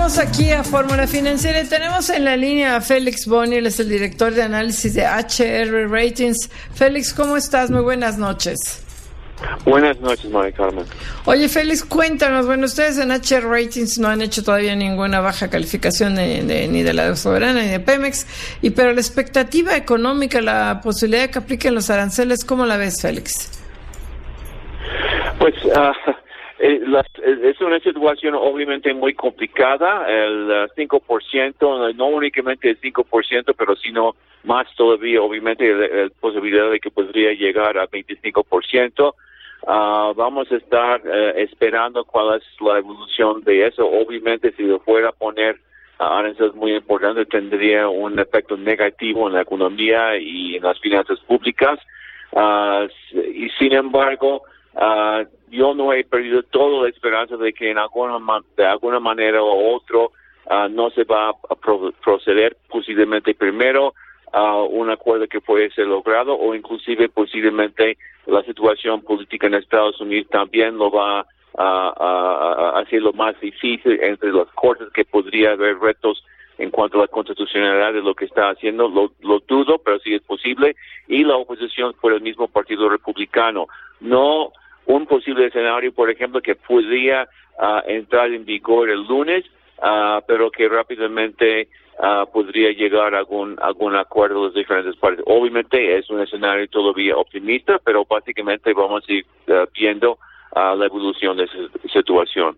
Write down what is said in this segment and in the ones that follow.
Regresamos aquí a Fórmula Financiera y tenemos en la línea a Félix Boni, él es el director de análisis de HR Ratings. Félix, ¿cómo estás? Muy buenas noches. Buenas noches, María Carmen. Oye, Félix, cuéntanos, bueno, ustedes en HR Ratings no han hecho todavía ninguna baja calificación ni de la soberana ni de Pemex, pero la expectativa económica, la posibilidad de que apliquen los aranceles, ¿cómo la ves, Félix? Pues es una situación obviamente muy complicada. El 5%, no únicamente el 5%, pero sino más todavía, obviamente, la posibilidad de que podría llegar a 25%. Vamos a estar esperando cuál es la evolución de eso. Obviamente, si lo fuera a poner aranceles muy importantes, tendría un efecto negativo en la economía y en las finanzas públicas. Y sin embargo, yo no he perdido toda la esperanza de que de alguna manera u otro no se va a proceder posiblemente primero un acuerdo que puede ser logrado, o inclusive posiblemente la situación política en Estados Unidos también lo va a hacerlo más difícil entre las cortes, que podría haber retos en cuanto a la constitucionalidad de lo que está haciendo. Lo dudo, pero sí es posible. Y la oposición por el mismo Partido Republicano. No un posible escenario, por ejemplo, que podría entrar en vigor el lunes, pero que rápidamente podría llegar a algún acuerdo de las diferentes partes. Obviamente es un escenario todavía optimista, pero básicamente vamos a ir viendo la evolución de esa situación.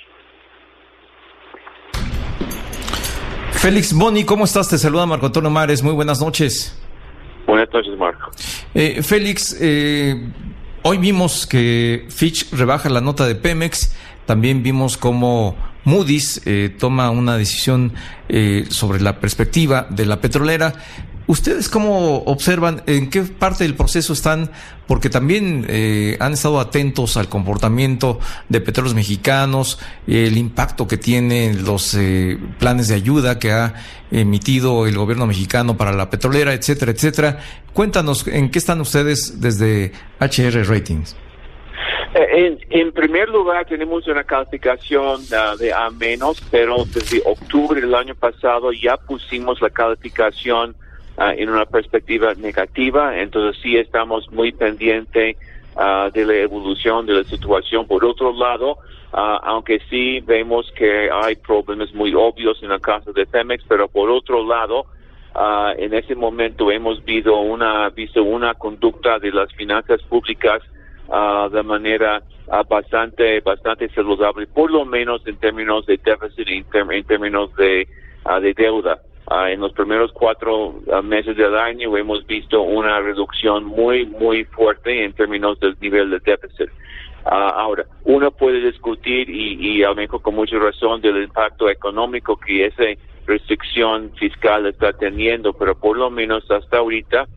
Félix Boni, ¿cómo estás? Te saluda Marco Antonio Mares. Muy buenas noches. Buenas noches, Marco. Félix, hoy vimos que Fitch rebaja la nota de Pemex. También vimos cómo Moody's toma una decisión sobre la perspectiva de la petrolera. ¿Ustedes cómo observan en qué parte del proceso están? Porque también han estado atentos al comportamiento de Petróleos Mexicanos, el impacto que tienen los planes de ayuda que ha emitido el gobierno mexicano para la petrolera, etcétera, etcétera. Cuéntanos, ¿en qué están ustedes desde HR Ratings? En primer lugar, tenemos una calificación de A-, pero desde octubre del año pasado ya pusimos la calificación en una perspectiva negativa. Entonces sí estamos muy pendientes de la evolución de la situación. Por otro lado, aunque sí vemos que hay problemas muy obvios en el caso de Pemex, pero por otro lado, en ese momento hemos visto una conducta de las finanzas públicas de manera bastante saludable, por lo menos en términos de déficit, en términos de deuda. En los primeros 4 meses del año hemos visto una reducción muy fuerte en términos del nivel de déficit. Ahora, uno puede discutir y a lo mejor con mucha razón del impacto económico que esa restricción fiscal está teniendo, pero por lo menos hasta ahorita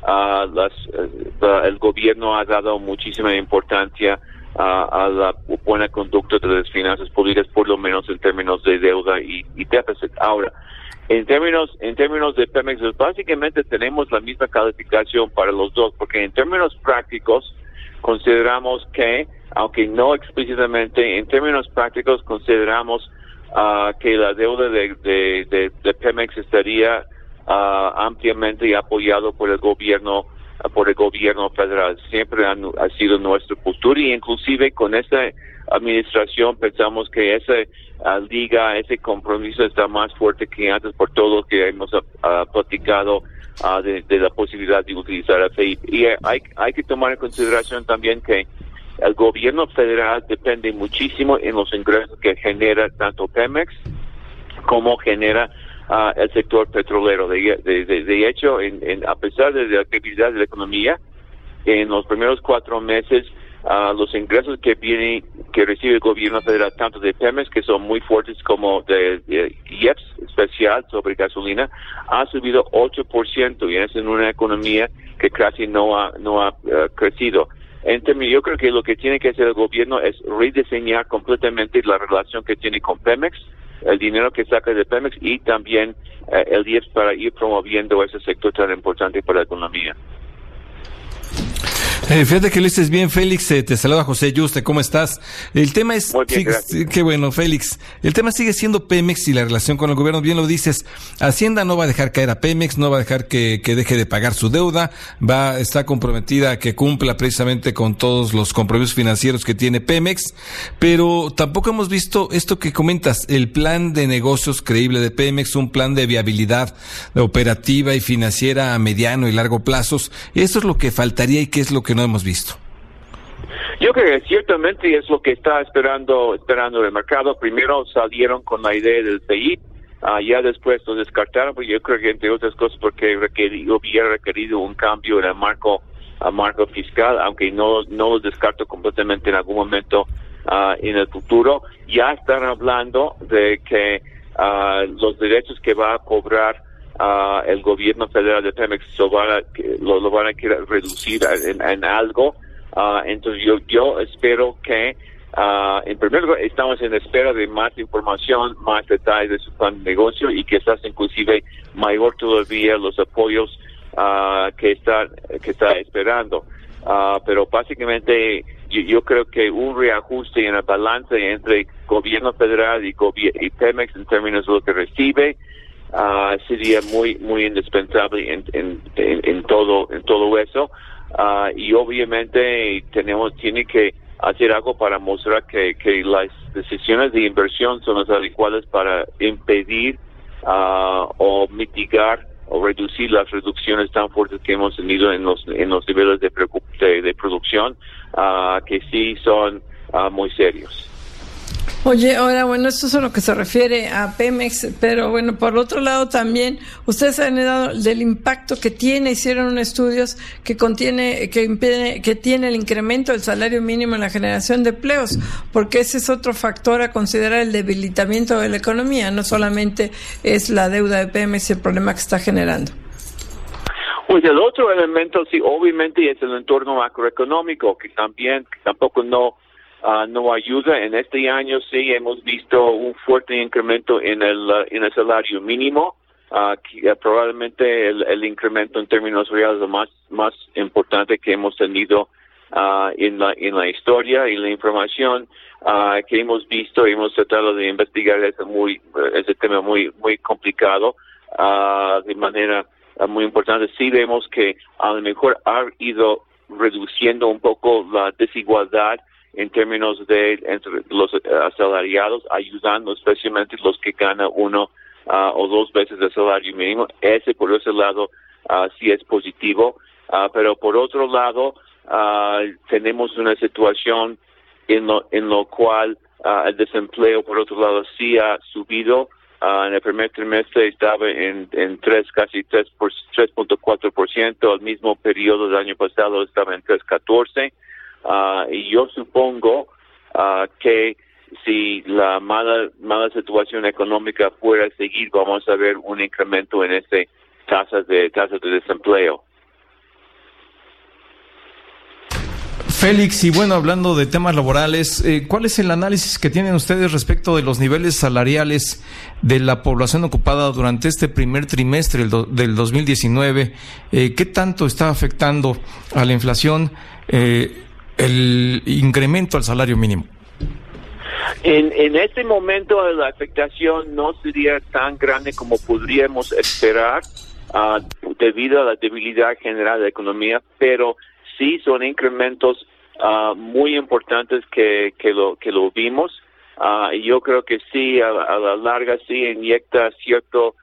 el gobierno ha dado muchísima importancia a la buena conducta de las finanzas públicas, por lo menos en términos de deuda y déficit. Ahora, en términos de Pemex, básicamente tenemos la misma calificación para los dos, porque en términos prácticos consideramos que, aunque no explícitamente, en términos prácticos consideramos que la deuda de Pemex estaría ampliamente apoyado por el gobierno federal. Siempre ha sido nuestra postura, y inclusive con esta administración pensamos que esa liga, ese compromiso está más fuerte que antes por todo lo que hemos platicado de la posibilidad de utilizar a FEIP. Y hay que tomar en consideración también que el gobierno federal depende muchísimo en los ingresos que genera tanto Pemex como genera el sector petrolero. De hecho, a pesar de la actividad de la economía, en los primeros 4 meses, los ingresos que recibe el gobierno federal, tanto de Pemex, que son muy fuertes, como de IEPS especial sobre gasolina, ha subido 8%, y es en una economía que casi no ha crecido. Yo creo que lo que tiene que hacer el gobierno es rediseñar completamente la relación que tiene con Pemex, el dinero que saca de Pemex, y también el IEPS, para ir promoviendo ese sector tan importante para la economía. Fíjate que lo dices bien, Félix. Te saluda José Yuste, ¿cómo estás? El tema es, muy bien, qué bueno, Félix. El tema sigue siendo Pemex y la relación con el gobierno. Bien lo dices, Hacienda no va a dejar caer a Pemex, no va a dejar que deje de pagar su deuda, está comprometida a que cumpla precisamente con todos los compromisos financieros que tiene Pemex, pero tampoco hemos visto esto que comentas, el plan de negocios creíble de Pemex, un plan de viabilidad operativa y financiera a mediano y largo plazos. Eso es lo que faltaría y qué es lo que no hemos visto. Yo creo que ciertamente es lo que está esperando el mercado. Primero salieron con la idea del PIB, ya después lo descartaron, pero yo creo que entre otras cosas porque hubiera requerido un cambio en el marco fiscal, aunque no lo descarto completamente en algún momento en el futuro. Ya están hablando de que los derechos que va a cobrar el gobierno federal de Pemex lo van a querer reducir en algo. Entonces yo espero que en primer lugar estamos en espera de más información, más detalles de su plan de negocio y quizás inclusive mayor todavía los apoyos que está esperando. Pero básicamente yo creo que un reajuste en el balance entre gobierno federal y Pemex en términos de lo que recibe sería muy indispensable en todo eso. Y obviamente tiene que hacer algo para mostrar que las decisiones de inversión son las adecuadas para impedir o mitigar o reducir las reducciones tan fuertes que hemos tenido en los niveles de producción, que sí son muy serios. Oye, ahora, bueno, esto es a lo que se refiere a Pemex, pero bueno, por otro lado también, ustedes han dado del impacto que tiene, hicieron unos estudios que tiene el incremento del salario mínimo en la generación de empleos, porque ese es otro factor a considerar, el debilitamiento de la economía, no solamente es la deuda de Pemex y el problema que está generando. Pues el otro elemento, sí, obviamente es el entorno macroeconómico, que tampoco no ayuda. En este año sí hemos visto un fuerte incremento en el salario mínimo, que probablemente el incremento en términos reales es más importante que hemos tenido en la historia. Y la información que hemos visto, hemos tratado de investigar ese tema muy complicado de manera muy importante. Sí vemos que a lo mejor ha ido reduciendo un poco la desigualdad en términos de entre los asalariados, ayudando especialmente los que ganan 1 o 2 veces el salario mínimo. Por ese lado sí es positivo, pero por otro lado tenemos una situación en lo cual el desempleo por otro lado sí ha subido. En el primer trimestre estaba en casi 3.4%, al mismo periodo del año pasado estaba en 3.14%. Y yo supongo que si la mala situación económica fuera a seguir, vamos a ver un incremento en tasas de desempleo. Félix, y bueno, hablando de temas laborales, ¿cuál es el análisis que tienen ustedes respecto de los niveles salariales de la población ocupada durante este primer trimestre del 2019? ¿Qué tanto está afectando a la inflación el incremento al salario mínimo? En este momento la afectación no sería tan grande como podríamos esperar debido a la debilidad general de la economía, pero sí son incrementos muy importantes que lo vimos. Yo creo que sí, a la larga sí inyecta cierto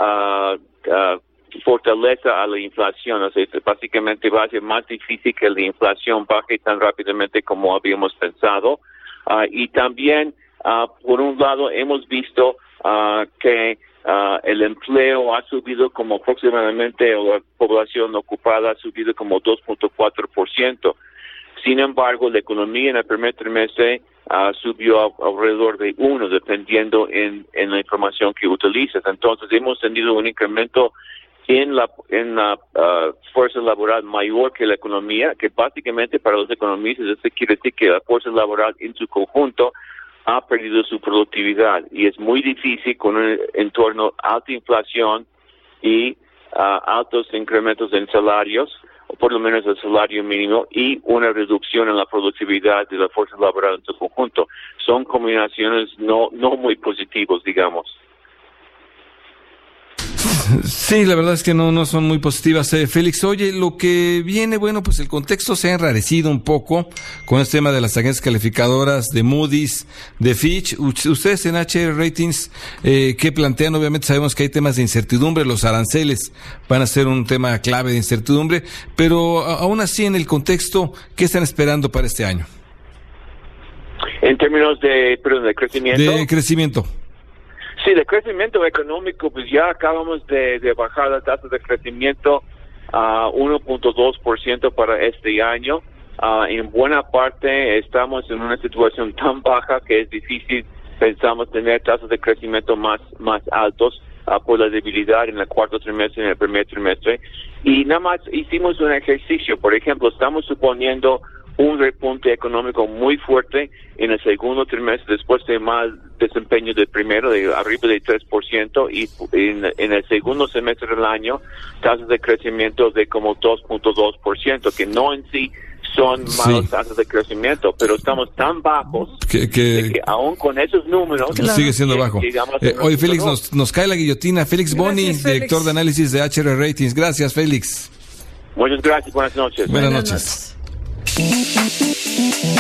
fortaleza a la inflación. O sea, básicamente va a ser más difícil que la inflación baje tan rápidamente como habíamos pensado. Y también, por un lado, hemos visto que el empleo ha subido como aproximadamente, o la población ocupada ha subido como 2.4%. Sin embargo, la economía en el primer trimestre subió alrededor de 1%, dependiendo en la información que utilizas. Entonces, hemos tenido un incremento en la fuerza laboral mayor que la economía, que básicamente para los economistas esto quiere decir que la fuerza laboral en su conjunto ha perdido su productividad, y es muy difícil con un entorno alta inflación y altos incrementos en salarios por lo menos el salario mínimo, y una reducción en la productividad de la fuerza laboral en su conjunto. Son combinaciones no muy positivas, digamos. Sí, la verdad es que no son muy positivas, Félix. Oye, lo que viene, bueno, pues el contexto se ha enrarecido un poco con este tema de las agencias calificadoras, de Moody's, de Fitch. Ustedes en HR Ratings, ¿qué plantean? Obviamente sabemos que hay temas de incertidumbre, los aranceles van a ser un tema clave de incertidumbre, pero aún así en el contexto, ¿qué están esperando para este año? En términos de crecimiento. De crecimiento. Sí, de crecimiento económico, pues ya acabamos de bajar la tasa de crecimiento a 1.2% para este año. En buena parte estamos en una situación tan baja que es difícil, pensamos, tener tasas de crecimiento más altos por la debilidad en el cuarto trimestre y en el primer trimestre. Y nada más hicimos un ejercicio. Por ejemplo, estamos suponiendo un repunte económico muy fuerte en el segundo trimestre, después de mal desempeño del primero, de arriba de 3%, y en el segundo semestre del año, tasas de crecimiento de como 2.2%, que no en sí son malas tasas de crecimiento, pero estamos tan bajos que aún con esos números... Sigue siendo bajo. Hoy Félix, nos cae la guillotina. Félix Boni, director de análisis de HR Ratings. Gracias, Félix. Muchas gracias. Buenas noches. Buenas noches.